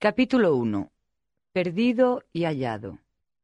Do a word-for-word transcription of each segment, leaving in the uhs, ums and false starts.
Capítulo uno. Perdido y hallado.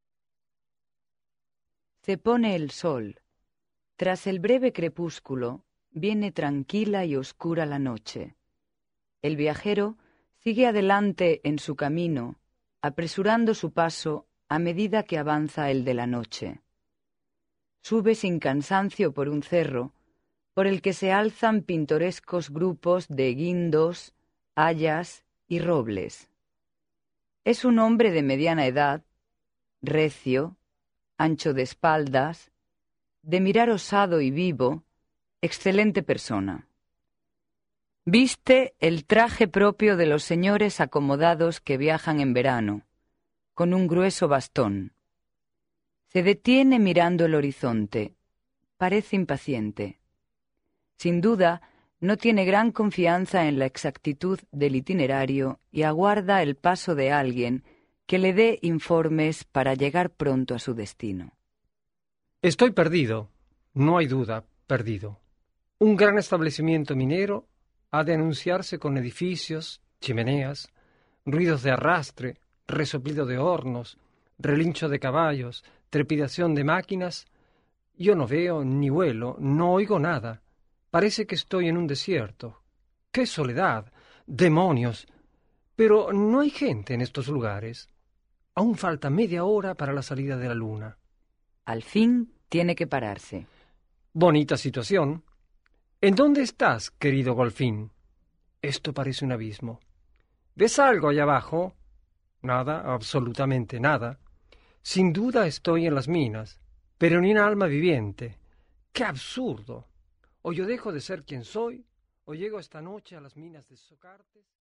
Se pone el sol. Tras el breve crepúsculo, viene tranquila y oscura la noche. El viajero sigue adelante en su camino, apresurando su paso a medida que avanza el de la noche. Sube sin cansancio por un cerro, por el que se alzan pintorescos grupos de guindos, hayas y robles. Es un hombre de mediana edad, recio, ancho de espaldas, de mirar osado y vivo, excelente persona. Viste el traje propio de los señores acomodados que viajan en verano, con un grueso bastón. Se detiene mirando el horizonte, parece impaciente. Sin duda, no tiene gran confianza en la exactitud del itinerario y aguarda el paso de alguien que le dé informes para llegar pronto a su destino. Estoy perdido, no hay duda, perdido. Un gran establecimiento minero ha de anunciarse con edificios, chimeneas, ruidos de arrastre, resoplido de hornos, relincho de caballos, trepidación de máquinas. Yo no veo ni huelo, no oigo nada. Parece que estoy en un desierto. ¡Qué soledad! ¡Demonios! Pero no hay gente en estos lugares. Aún falta media hora para la salida de la luna. Al fin tiene que pararse. Bonita situación. ¿En dónde estás, querido Golfín? Esto parece un abismo. ¿Ves algo allá abajo? Nada, absolutamente nada. Sin duda estoy en las minas, pero ni un alma viviente. ¡Qué absurdo! O yo dejo de ser quien soy, o llego esta noche a las minas de Socartes.